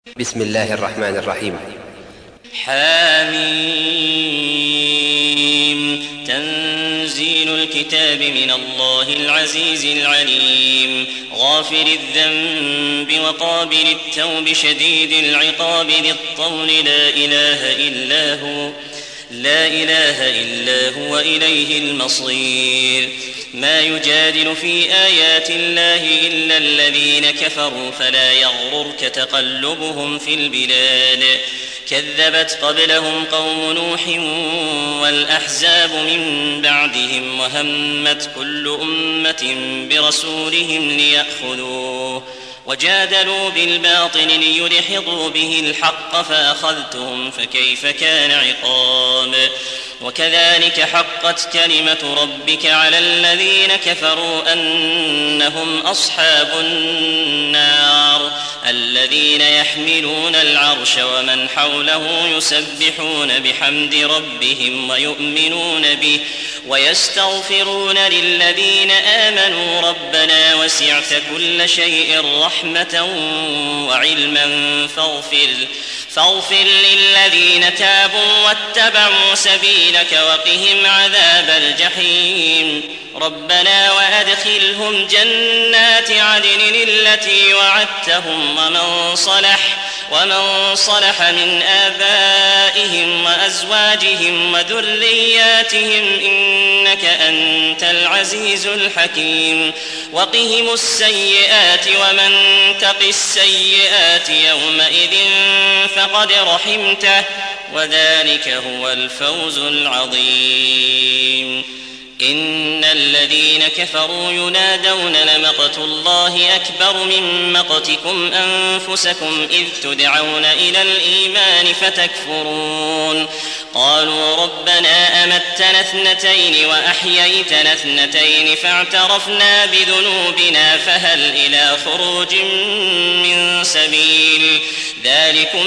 بسم الله الرحمن الرحيم. حاميم. تنزيل الكتاب من الله العزيز العليم. غافر الذنب وقابل التوب شديد العقاب ذي الطول لا إله إلا هو إليه المصير. ما يجادل في آيات الله إلا الذين كفروا فلا يغررك تقلبهم في البلاد. كذبت قبلهم قوم نوح والأحزاب من بعدهم وهمت كل أمة برسولهم ليأخذوه وجادلوا بالباطل ليدحضوا به الحق فأخذتهم فكيف كان عقاب. وكذلك حقت كلمة ربك على الذين كفروا أنهم أصحاب النار الذين يحملون العرش ومن حوله يسبحون بحمد ربهم ويؤمنون به ويستغفرون للذين آمنوا ربنا وسعت كل شيء رحمة وعلما فاغفر للذين تابوا واتبعوا سبيلك وقهم عذاب الجحيم. ربنا وأدخلهم جنات عدن التي وعدتهم ومن صلح من آبائهم وأزواجهم وذرياتهم إنك أنت العزيز الحكيم. وقهم السيئات ومن تق السيئات يومئذ فقد رحمته وذلك هو الفوز العظيم. إن الذين كفروا ينادون لمقت الله أكبر من مقتكم أنفسكم إذ تدعون إلى الإيمان فتكفرون. قالوا ربنا أمتنا اثنتين وأحييتنا اثنتين فاعترفنا بذنوبنا فهل إلى خروج من سبيل. ذلكم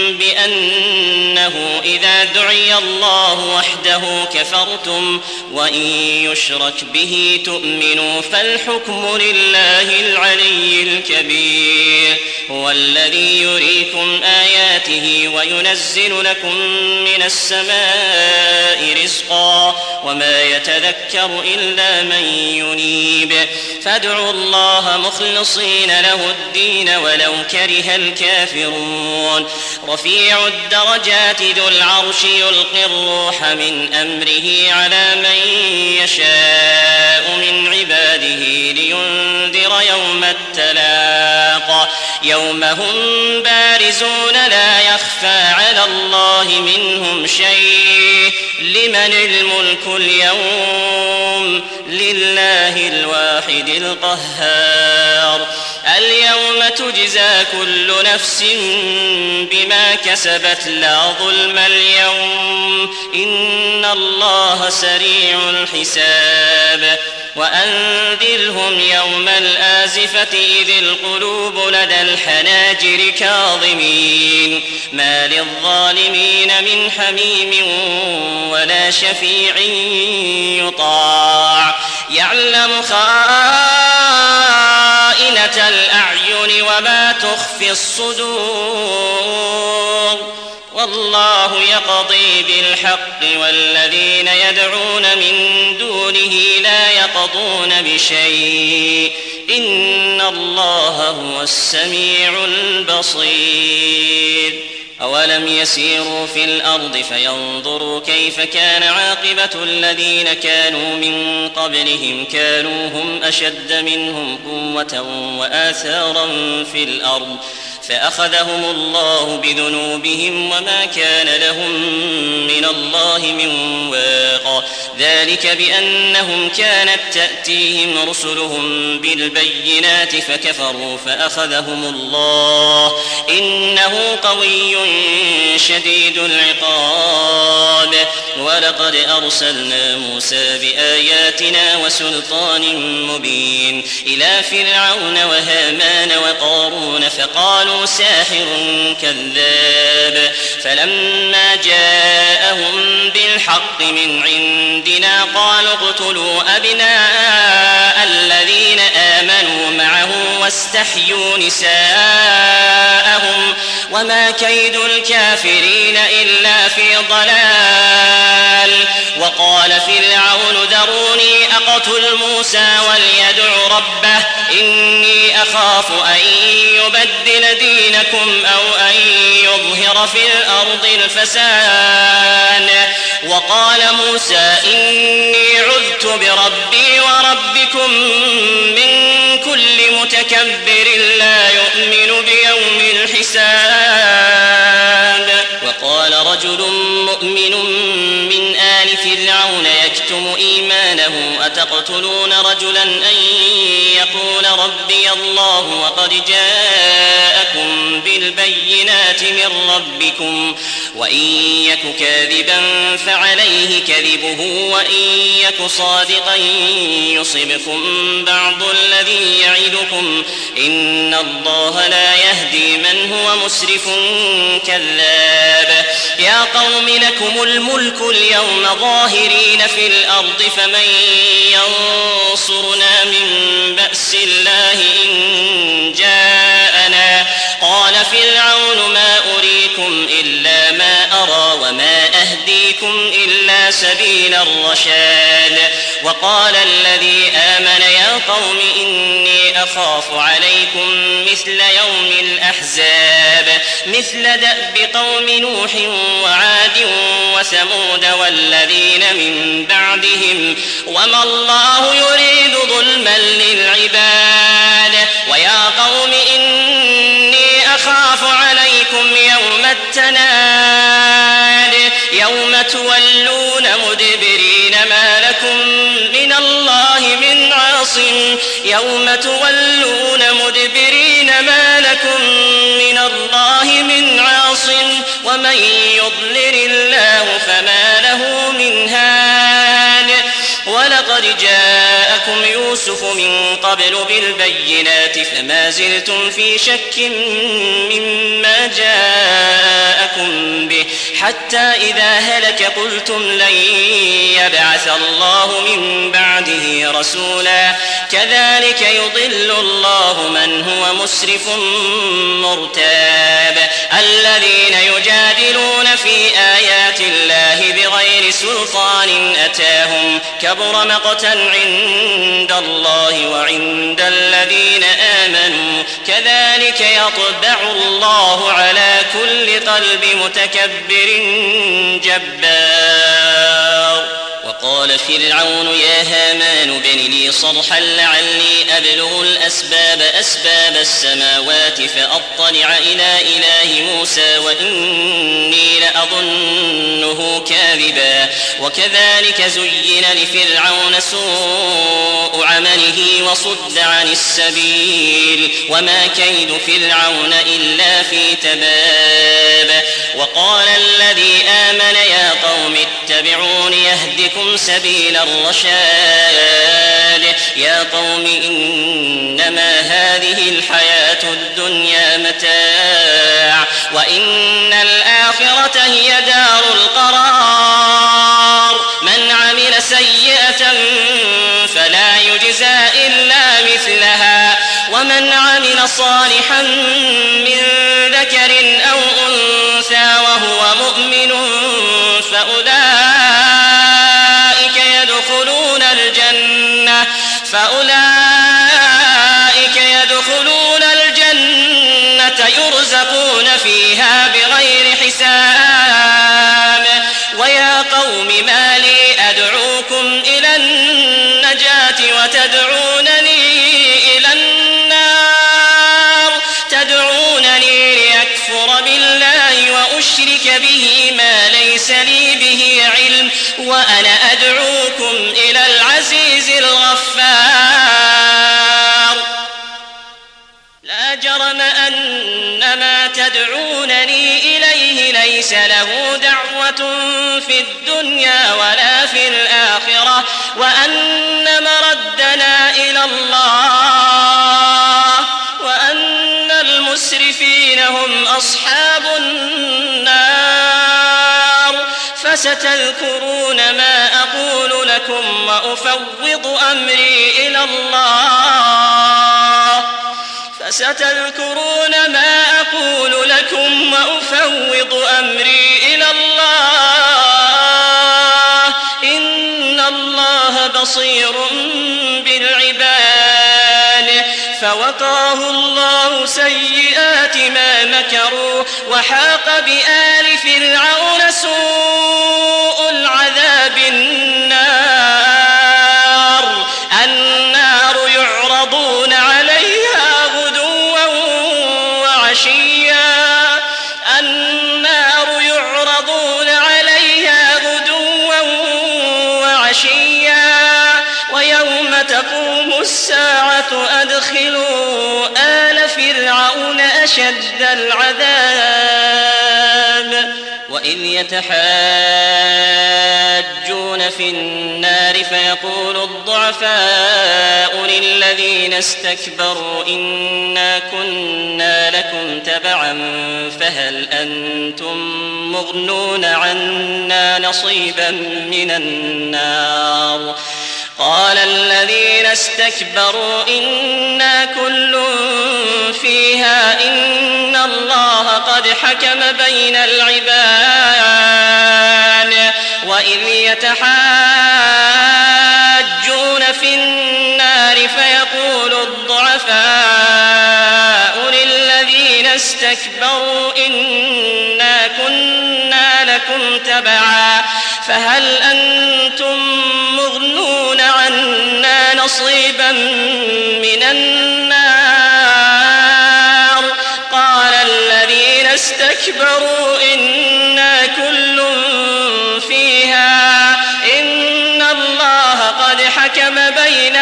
بأنه إذا دعي الله وحده كفرتم وإن يشرك به تؤمنوا فالحكم لله العلي الكبير. هو الذي يريكم آياته وينزل لكم من السماء رزقا وما يتذكر إلا من ينيب. فادعوا الله مخلصين له الدين ولو كره الكافرون. رفيع الدرجات ذو العرش يلقي الروح من أمره على من يشاء من عباده لينذر يوم التلاق يوم هم بارزون لا يخفى على الله منهم شيء. لمن الملك اليوم؟ لله الواحد القهار. اليوم تجزى كل نفس بما كسبت لا ظلم اليوم إن الله سريع الحساب. وأنذرهم يوم الآزفة إذ القلوب لدى الحناجر كاظمين ما للظالمين من حميم ولا شفيع يطاع. يعلم خائنة الأعين وما تخفي الصدور والله يقضي بالحق والذين يدعون من دونه لا يقضون بشيء إن الله هو السميع البصير. أولم يسيروا في الأرض فينظروا كيف كان عاقبة الذين كانوا من قبلهم كانوا هم أشد منهم قوة وآثارا في الأرض فأخذهم الله بذنوبهم وما كان لهم من الله من واق. ذلك بأنهم كانت تأتيهم رسلهم بالبينات فكفروا فأخذهم الله إنه قوي شديد العقاب. ولقد أرسلنا موسى بآياتنا وسلطان مبين إلى فرعون وهامان وقارون فقالوا ساحر كذاب. فلما جاءهم بالحق من عندنا قالوا اقتلوا أبناء الذين آمنوا معه واستحيوا نساءهم وما كيد الكافرين إلا في ضلال. وقال فرعون ذروني أقتل موسى وليدع ربه إني أخاف أن يبدل دينكم أو أن يظهر في الأرض الفساد. وقال موسى إني عذت بربي وربكم من كل متكبر لا يؤمن بيوم الحساب. وقال رجل مؤمن من آل فرعون يكتم إيمانه أتقتلون رجلا أن يقول ربي الله وقد جاءكم بالبينات من ربكم وإن يك كاذبا فعليه كذبه وإن يك صادقا يصبكم بعض الذي يعدكم إن الله لا يهدي من هو مسرف كذاب. يا قوم لكم الملك اليوم ظاهرين في الأرض فمن ينصرنا من بأس الله إن جاءنا. قال فرعون ما أريكم إلا ما أرى وما أهديكم إلا سبيل الرشاد. وقال الذي آمن يا قوم إني أخاف عليكم مثل يوم الأحزاب مثل دأب قوم نوح وعاد وثمود والذين من بعدهم وما الله يريد ظلما للعباد. ويا قوم إني أخاف عليكم يوم التناد يوم تولون مدبرين ما لكم من الله من عاصم يوم تولون مدبرين ما لكم من الله من عاصم ومن يضلل الله فما له من هاد. ولقد جاءكم يوسف من قبل بالبينات فما زلتم في شك مما جاءكم به حتى إذا هلك قلتم لن يبعث الله من بعده رسولا كذلك يضل الله من هو مسرف مرتاب. الذين يجادلون في آيات الله بغير سلطان أتاهم كبر مقتا عند الله وعند الذين آمنوا كذلك يطبع الله على كل قلب متكبر جبار. وقال فرعون يا هامان ابن لي صرحا لعلي أبلغ أسباب السماوات فأطلع إلى إله موسى وإني لأظنه كاذبا. وكذلك زين لفرعون سوء عمله وصد عن السبيل وما كيد فرعون إلا في تباب. وقال الذي آمن يا قوم اتبعون يهدكم سبيل الرشاد. يا قوم إنما هذه الحياة الدنيا متاع وإن الآخرة هي دار القرار. من عمل سيئة فلا يجزى إلا مثلها ومن عمل صالحا من ذكر أو أنثى وهو مؤمن فأولئك يدخلون الجنة يرزقون فيها بغير حساب. ويا قوم ما لي أدعوكم إلى النجاة وتدعونني إلى النار تدعونني ليكفر بالله وأشرك به ما ليس لي به علم وأنا أدعوكم إلى العزيز الغفار. لا جرم أن ما تدعونني إليه ليس له دعوة في الدنيا ولا في الآخرة وأن مردنا إلى الله وأن المسرفين هم أصحاب النار. فستذكرون ما أقول لكم وأفوض أمري إلى الله فستذكرون ما أقول لكم وأفوض أمري إلى الله إن الله بصير بالعباد. فوقاه الله سيئات ما مكروا وحاق بآل فرعون سوء العذاب النار يعرضون عليها غدوا وعشيا ويوم تقوم الساعة أدخلوا آل فرعون أشد العذاب. وإذ يتحاجون في النار فيقول الضعفاء للذين استكبروا إنا كنا لكم تبعا فهل أنتم مغنون عنا نصيبا من النار. قال الذين استكبروا إنا كل فيها إن الله قد حكم بين العباد. وإذ يتحاجون في النار فيقول الضعفاء للذين استكبروا إنا كنا لكم تبعا فهل أنتم مغنون عنا نصيبا من النار. قال الذين استكبروا إنا كل فيها إن الله قد حكم بين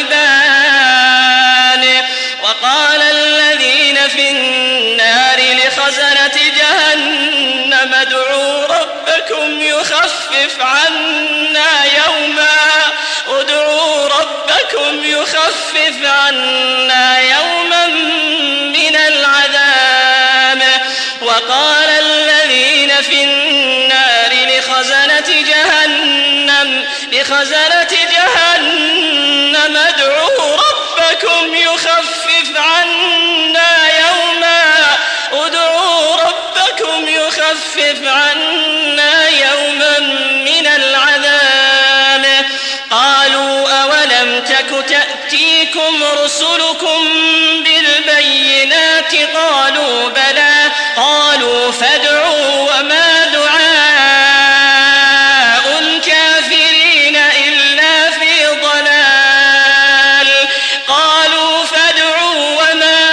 العباد. وقال الذين في النار لخزنة جهنم ادعوا ربكم يخفف عنا يوما من العذاب. وقال الذين في النار لخزنة جهنم ادعوا ربكم يخفف عنا يوما من العذاب. قالوا أولم تك تأتيكم رسلكم بالبينات قالوا بلى. قالوا فادعوا وما دعاء الكافرين إلا في ضلال. قالوا فادعوا وما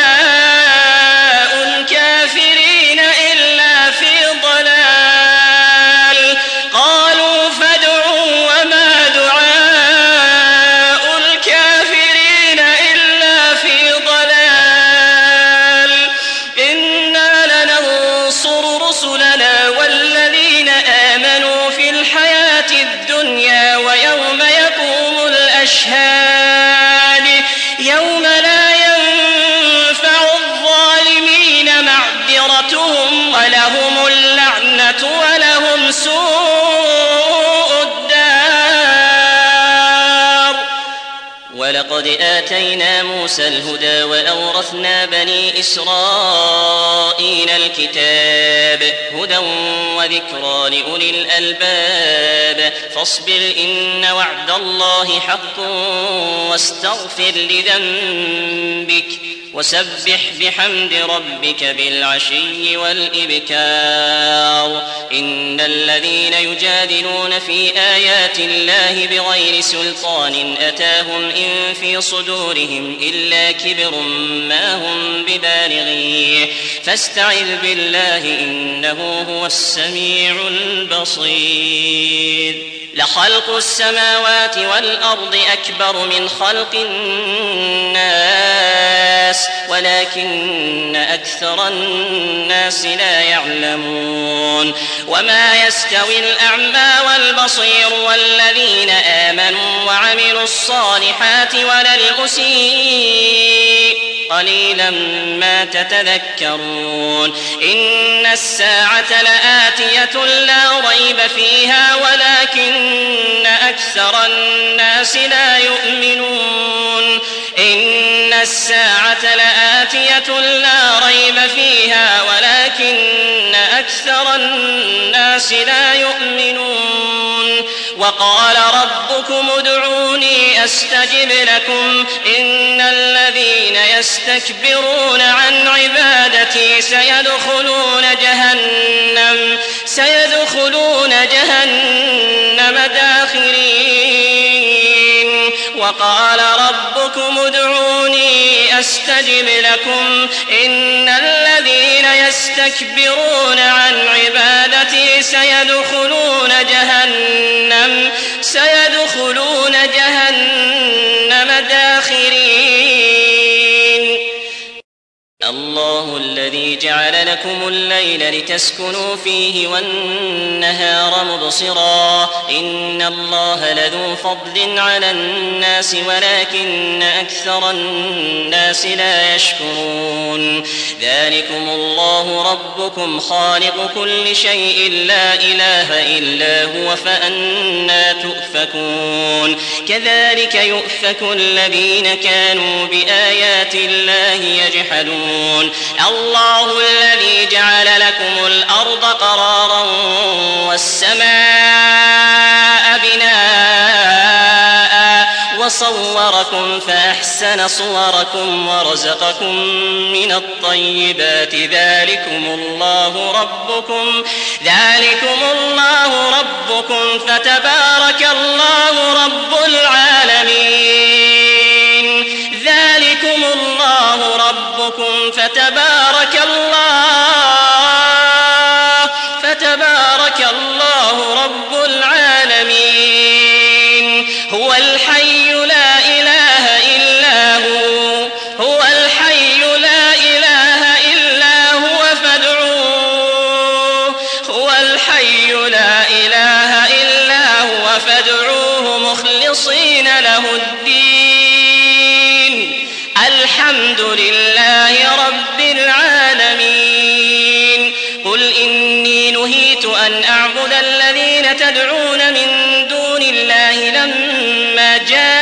دعاء الكافرين إلا في ضلال. قالوا فادعوا وما دعاء الكافرين إلا في ضلال. إنا لننصر رسلنا والذين آمنوا في الحياة الدنيا ويوم يقوم الأشهاد يوم لا ينفع الظالمين معذرتهم ولهم اللعنة ولهم سوء الدار. ولقد آتينا موسى الهدى وأورثنا بني إسرائيل الكتاب هدى وذكرى لأولي الألباب. فاصبر إن وعد الله حق واستغفر لذنبك وسبح بحمد ربك بالعشي والإبكار. إن الذين يجادلون في آيات الله بغير سلطان أتاهم إن في صدورهم إلا كبر ما هم ببالغيه فاستعذ بالله إنه هو السميع البصير. لخلق السماوات والأرض أكبر من خلق الناس ولكن أكثر الناس لا يعلمون. وما يستوي الأعمى والبصير والذين آمنوا وعملوا الصالحات ولا المسيء قليلا ما تتذكرون إن الساعة لآتية لا ريب فيها ولكن أكثر الناس لا يؤمنون إن الساعة لآتية لا ريب فيها ولكن أكثر الناس لا يؤمنون وقال ربكم ادعوني أستجب لكم إن الذين يستكبرون عن عبادتي سيدخلون جهنم داخرين وقال ربكم ادعوني أستجب لكم إن الذين يستكبرون عن عبادتي سيدخلون جهنم داخرين الله الذي جعل لكم الليل لتسكنوا فيه والنهار مبصرا إن الله لذو فضل على الناس ولكن أكثر الناس لا يشكرون ذلكم الله ربكم خالق كل شيء لا إله إلا هو فأنى تؤفكون كذلك يؤفك الذين كانوا بآيات الله يجحدون الله الذي جعل لكم الأرض قرارا والسماء بناء وصوركم فأحسن صوركم ورزقكم من الطيبات ذلكم الله ربكم فتبارك الله رب العالمين ذلكم الله ربكم فتبارك الله رب العالمين هو الحي لا إله إلا هو الحي لا إله إلا هو فادعوه مخلصين له الدين الحمد لله رب العالمين قل إني نهيت أن أعبد الذين تدعون من دون الله لما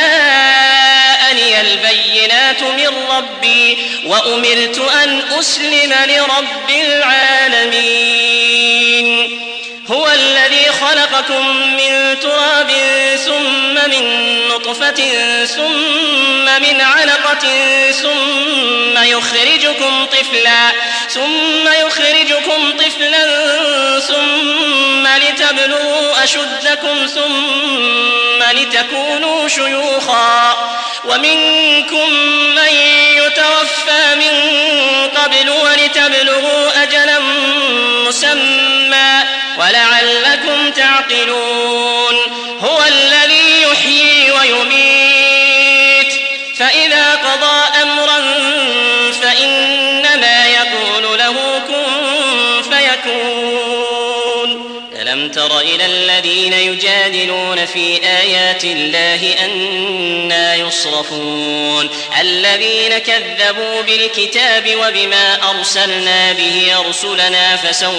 جاءني البينات من ربي وأمرت أن أسلم لرب العالمين هو الذي خلقكم من تراب ثم من نطفة ثم من علقة ثم يخرجكم طفلا ثم لتبلغوا أشدكم ثم لتكونوا شيوخا ومنكم من يتوفى من قبل ولتبلغوا أجلا مسمى ولعلكم تعقلون هو الذي يحيي ويميت فإذا قضى أمرا فإنما يقول له كن فيكون ألم تر إلى الذين يجادلون في آيات الله أنى يصرفون الذين كذبوا بالكتاب وبما أرسلنا به رسلنا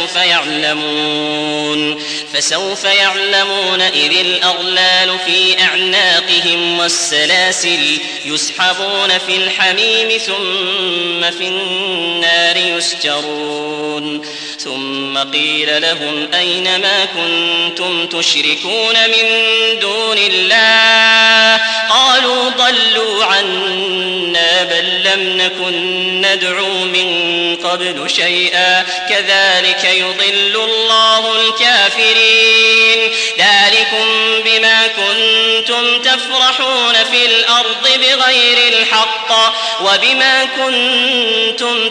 فسوف يعلمون إذ الأغلال في أعناقهم والسلاسل يسحبون في الحميم ثم في النار يسجرون ثم قيل لهم أين ما كنتم تشركون من دون الله قالوا ضلوا عنا بل لم نكن ندعو من قبل شيئا كذلك يضل الله الكافرين ذلكم بما كنتم تفرحون في الأرض بغير الحق وبما كنتم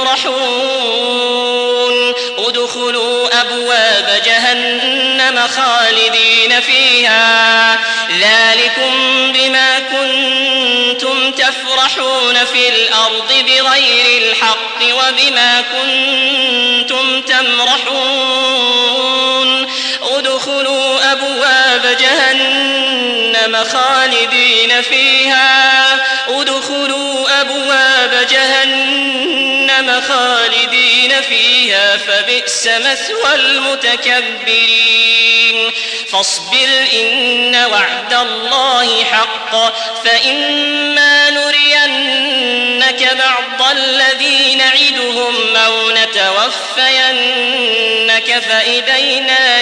تمرحون ادخلوا أبواب جهنم خالدين فيها ذلكم بما كنتم تفرحون في الأرض بغير الحق وبما كنتم تمرحون ادخلوا أبواب جهنم خالدين فيها ادخلوا أبواب عذاب جهنم خالدين فيها فبئس مثوى المتكبرين فاصبر إن وعد الله حق فإما نرينك بعض الذي نعدهم أو نتوفينك فإلينا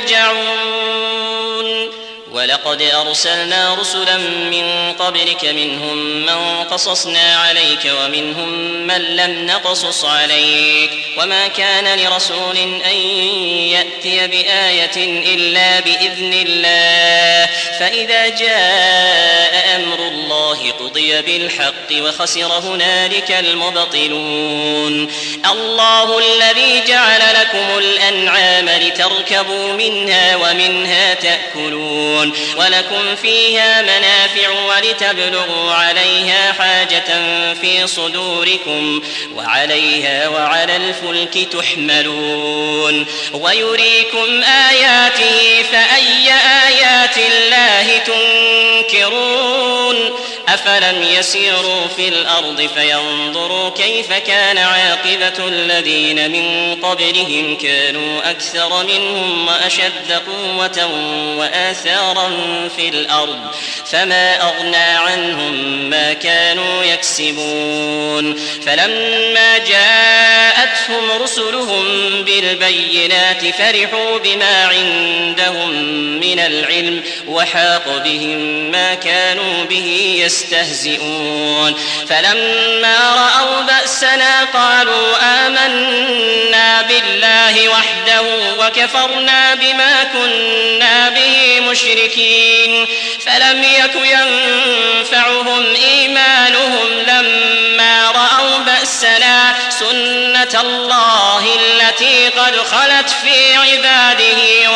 يرجعون ولقد أرسلنا رسلا من قبلك منهم من قصصنا عليك ومنهم من لم نقصص عليك وما كان لرسول أن يأتي بآية إلا بإذن الله فإذا جاء أمر الله قضي بالحق وخسر هنالك المبطلون الله الذي جعل لكم الأنعام لتركبوا منها ومنها تأكلون ولكم فيها منافع ولتبلغوا عليها حاجة في صدوركم وعليها وعلى الفلك تحملون ويريكم آياته فأي آيات الله تنكرون أفلم يسيروا في الأرض فينظروا كيف كان عاقبة الذين من قبلهم كانوا أكثر منهم وأشد قوة وآثارا في الأرض فما أغنى عنهم ما كانوا يكسبون فلما جاءتهم رسلهم بالبينات فرحوا بما عندهم من العلم وحاق بهم ما كانوا به يستهزئون فلما رأوا بأسنا قالوا آمنا بالله وحده وكفرنا بما كنا به مشركين فلم يك ينفعهم إيمانهم لما رأوا بأسنا سنة الله التي قد خلت في عباده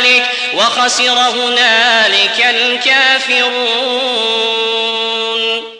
وخسر هنالك الكافرون